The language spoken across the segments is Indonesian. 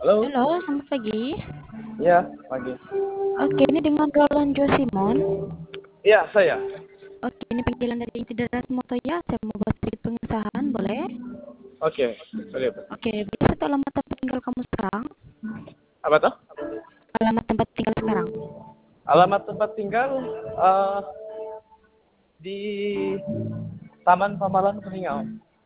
Halo? Halo, selamat pagi. Iya, pagi. Oke, ini dengan Roland Josimon. Iya, saya. Oke, ini panggilan dari Intidara Motoya. Saya mau buat sedikit pengesahan, boleh? Oke, boleh, Pak. Oke, boleh satu alamat tempat tinggal kamu sekarang? Apa tuh? Alamat tempat tinggal sekarang. Alamat tempat tinggal eh, di Taman Pamalan Kuningan.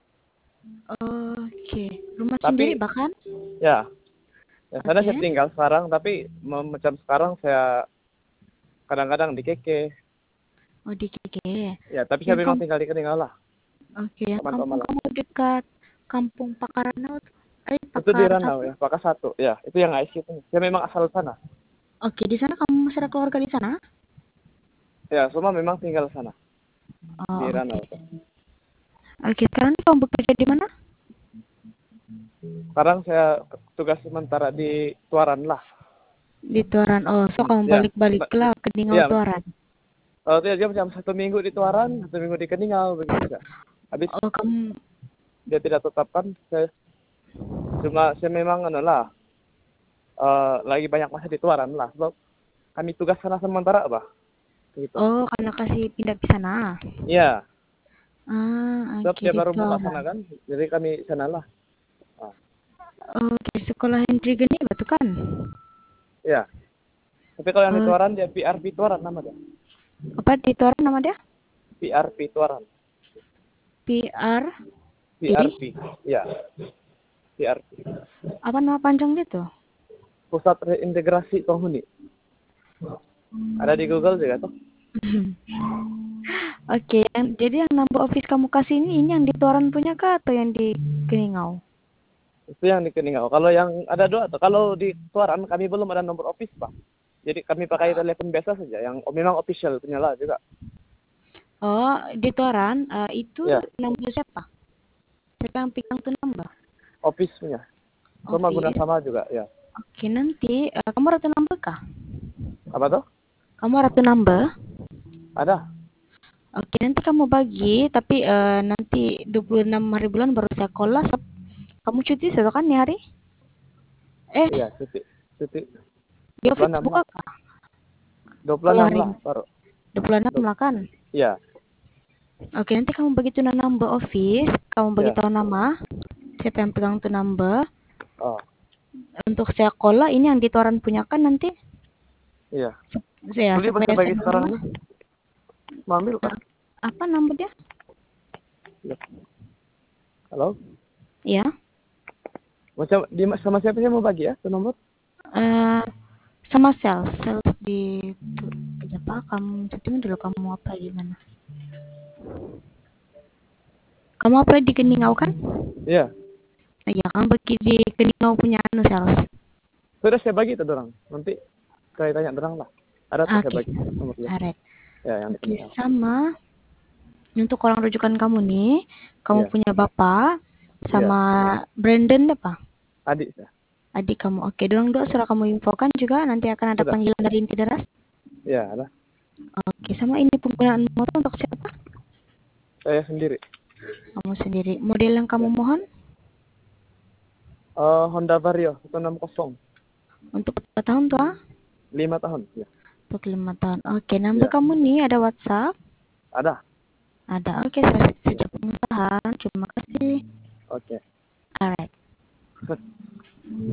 Oke, rumah sendiri Tapi bahkan? ya, sana saya Oke. tinggal sekarang, tapi macam sekarang saya kadang-kadang di Keke. Oh, di Keke. Ya, tapi saya Yang memang kamu, tinggal di Kuningan lah, oke, yang Taman kampung Pamalan. kamu dekat Kampung Pakaranau, Itu di Pakar Ranau satu. ya, Paka satu. Ya, itu yang IC itu. Saya memang asal sana. Oke, di sana kamu masih ada keluarga di sana? Ya, semua memang tinggal sana Oh, di oke. Ranau. Oke, sekarang kamu bekerja di mana? Sekarang saya tugas sementara di Tuaran lah. Di Tuaran. Oh, so kamu Ya, balik-balik lah ke Dingau ya. Tuaran. Dia macam 1 minggu di Tuaran, 1 minggu di Keningau begitu ya. Habis Oh, kamu. dia tidak tetapkan, saya memang lagi banyak masa di Tuaran lah. Sebab kami tugas sana sementara apa, gitu. Oh, karena kasih pindah ke sana. Iya, sebab Oke, dia di baru buka sana Tuaran. kan, jadi kami sana lah. Ah, Oke, sekolah Hendri Geni batu kan? iya. Tapi kalau yang di Oh, Tuaran dia PRP Tuaran nama dia. apa di Tuaran nama dia? PRP Tuaran. PR P. PRP. Iya, PRP. Apa nama panjang gitu? Pusat Reintegrasi Penghuni. Ada di Google juga tuh. Oke, jadi yang nambah office kamu kasih ini yang di Tuaran punya kah atau yang di Keningau? Itu yang di Keningau. Kalau yang ada dua tuh. Kalau di Tuaran kami belum ada nomor office, Pak. Jadi kami pakai telepon biasa saja yang memang official punya lah juga. Oh, di Tuaran itu Ya, nambah siapa? Siapa yang pegang tuh nambah? office punya. Semua guna Office. sama juga, ya. Oke, nanti kamu ratu nambah kah? Apa tuh? Kamu ratu nambah? Ada. Oke, nanti kamu bagi, tapi nanti 26 hari bulan baru saya sekolah. Kamu cuti sudah kan nih hari? Eh, Iya, cuti. Cuti. di office 26 buka lah. kah? Kalau 26 hari lah ini. baru. 26 Dup- lah kan? Iya, Oke, nanti kamu bagi tuh nambah office. Kamu bagi iya. tahu nama. Siapa yang pegang tuh nambah. Oh, Untuk saya sekolah, ini yang ditoran punya kan nanti. iya. Saya Boleh supaya baca saya bagi sekarang gimana? nih. Mau ambil, Pak? Apa nambah dia? Ya. Halo? Ya. Macam sama siapa sih mau bagi ya, tuh nomor? eh Sama sales di apa kamu setting dulu kamu apa gimana? Kamu apa di Keningau kan? Iya. Iya, kamu bagi di Keningau punya anu sales. Sudah saya bagi itu dorang. Nanti saya tanya dorang lah. Ada tuh saya Oke, bagi nomornya. alright. Ya, yang Oke, dikenal. sama untuk orang rujukan kamu nih, kamu Iya, punya bapak iya. sama Brandon apa? Adik saya. Adik kamu. Oke, doang doang sudah kamu infokan juga nanti akan ada Sudah. panggilan dari inti deras. Iya, ada. Oke, sama ini penggunaan motor untuk siapa? Saya sendiri. Kamu sendiri. Model yang kamu Ya. mohon Honda Vario 160. untuk berapa tahun tuh? 5 tahun. Ya. Untuk 5 tahun. Oke, nomor Ya. kamu nih ada WhatsApp? Ada. Ada. Oke, saya Ya. saja pengusaha. Terima kasih. Oke. Alright.